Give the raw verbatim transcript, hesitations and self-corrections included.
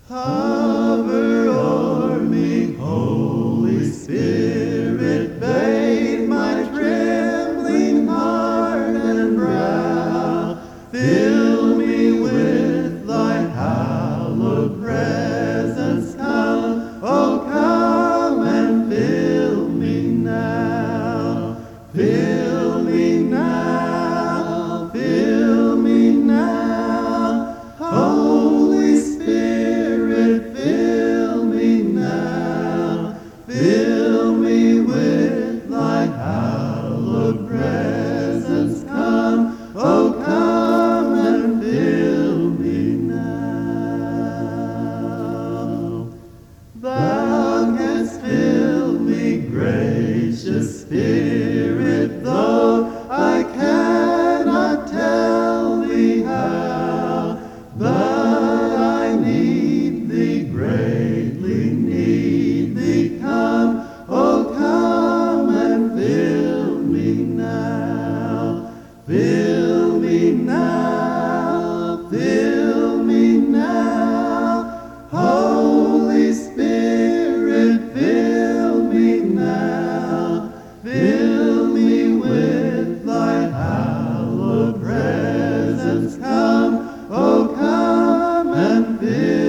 Hover o'er me, Holy Spirit, bathe my trembling heart and brow. Fill me with thy hallowed presence. Come, oh come and fill me now. Fill me now, fill me now. Holy Spirit, fill me now. Fill me with thy hallowed presence. Come, oh come and fill me now. Thou canst fill me, gracious Spirit, though I cannot tell thee how. But I need thee, greatly need thee. Come, oh come and fill me now. Fill me now, fill me now. Holy Spirit, fill me now. Fill me with thy hallowed presence. Come, oh come and fill